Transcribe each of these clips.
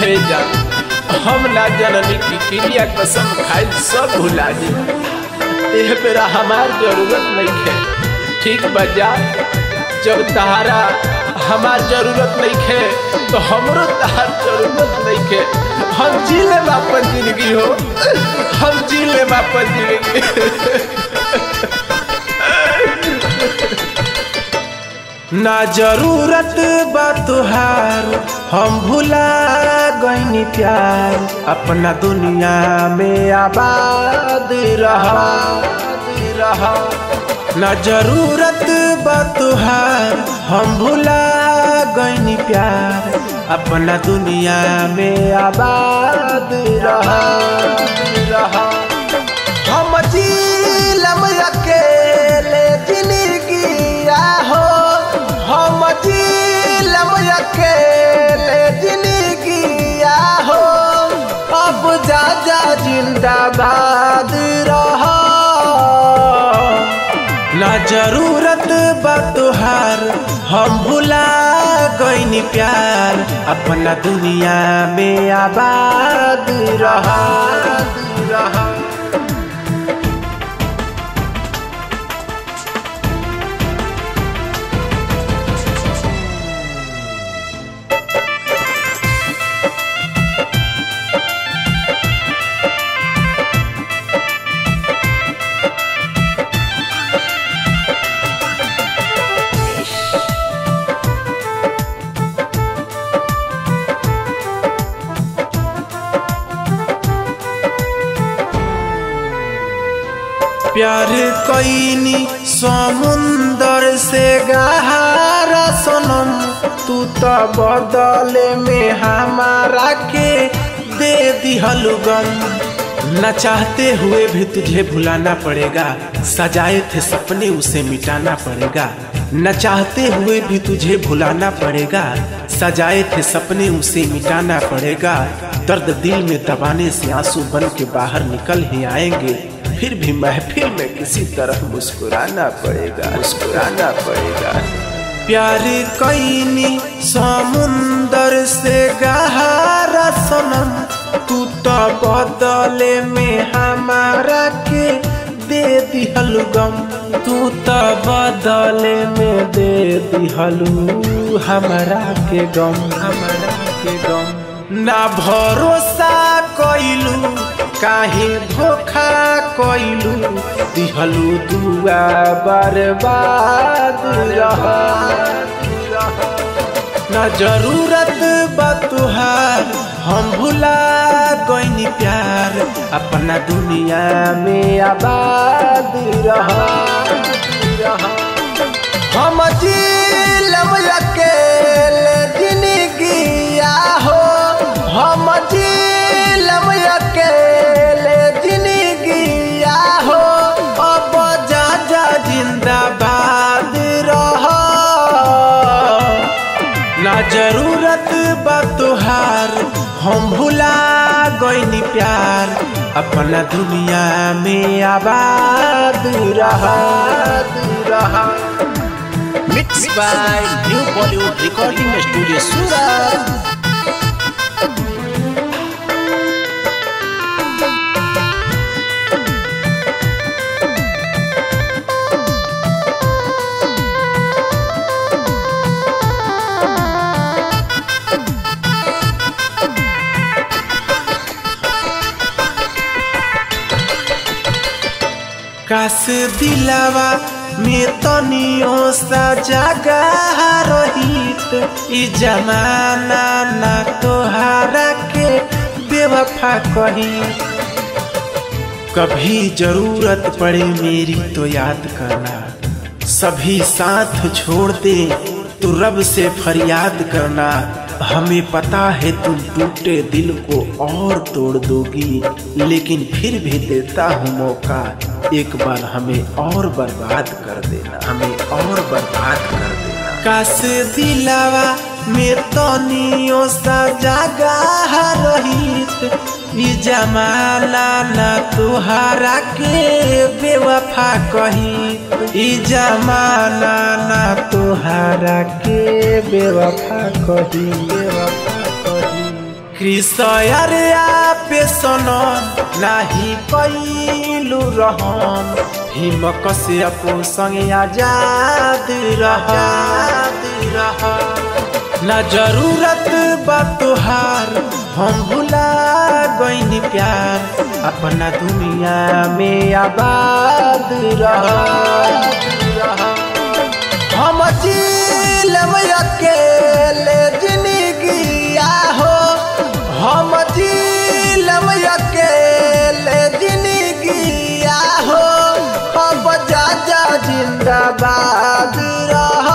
जा हम ना जननी की क्रिया कसम खाई सब भुला दी। एह बेरा हमार जरूरत नहीं है, ठीक बजा। जब तहारा हमार जरूरत नहीं है तो हमरो तहार जरूरत नहीं है। हम जी ले अपन जिंदगी हो, हम जी ले अपन जिंदगी। ना जरूरत बा तुहार, हम भुला गईनी प्यार। अपना दुनिया में आबाद रहा। ना जरूरत बा तुहार, हम भुला गईनी प्यार। अपना दुनिया में आबाद रहा। हम जीलम अकेले जिंदगी आहो, हम जीलम अकेले जिंदगी आहो। अब जा जिंदाबाद रहा। ना जरूरत बा तुहार, हम भुला गईनी प्यार। अपना दुनिया में आबाद रहा। प्यार कईनी समुंदर से गहरा सनम, तू तो बदले में हमारा के दे दिहलु गम। न चाहते हुए भी तुझे भुलाना पड़ेगा, सजाए थे सपने उसे मिटाना पड़ेगा। न चाहते हुए भी तुझे भुलाना पड़ेगा, सजाए थे सपने उसे मिटाना पड़ेगा। दर्द दिल में दबाने से आंसू बन के बाहर निकल ही आएंगे, फिर भी महफिल में किसी तरह मुस्कुराना पड़ेगा। प्यार कईनी समुंदर से गहरा सनम, तू तो बदले में हमारा के दे दिहलु गम। तू तो बदले में दे दिहलु हमरा के गम। ना भरोसा कइलू, काहे धोखा कइलू। दिहलु दुआ बर्बाद रहा। ना जरूरत बा तुहार, हम भुला गईनी प्यार। अपना दुनिया में आबाद रहा। हम जीलम अकेले जिंदगी आहो, हम जीलम अकेले जिंदगी आहो। अब जा जिंदाबाद रहा। ना जरूरत बा तुहार, हम भुला गईनी प्यार। अपना दुनिया में आबाद रहा। Mix by new Bollywood recording studio Surat. काश दिलावा में तनियो सा जगह रहित। ई जमाना ना तोहारा के बेवफा कही। कभी जरूरत पड़े मेरी तो याद करना, सभी साथ छोड़ दे तो रब से फरियाद करना। हमें पता है तुम टूटे दिल को और तोड़ दोगी, लेकिन फिर भी देता हूँ मौका। एक बार हमें और बर्बाद कर देना। काश दिलावा में तनियो सा जगह रहित। ई जमाना ना तुहारा के बेवफा कही। ई जमाना ना तुहारा के बेवफा कही। कृष्णया पे सनम नाही कैलू रहम भीम कश्यप संगे आजाद रहा ना जरूरत बा तोहार हम भुला गईनी प्यार अपना दुनिया में आबाद रहा हम जिलम अकेले जिंदगी हो हम जिलम अकेले जिंदगी हो अब जा जिंदाबाद रहा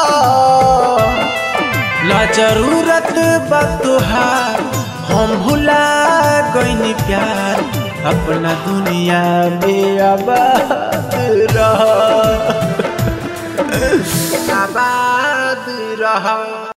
ना जरूरत बा तोहार हम भुला गईनी प्यार अपना दुनिया में आबाद रहा आबाद रहा।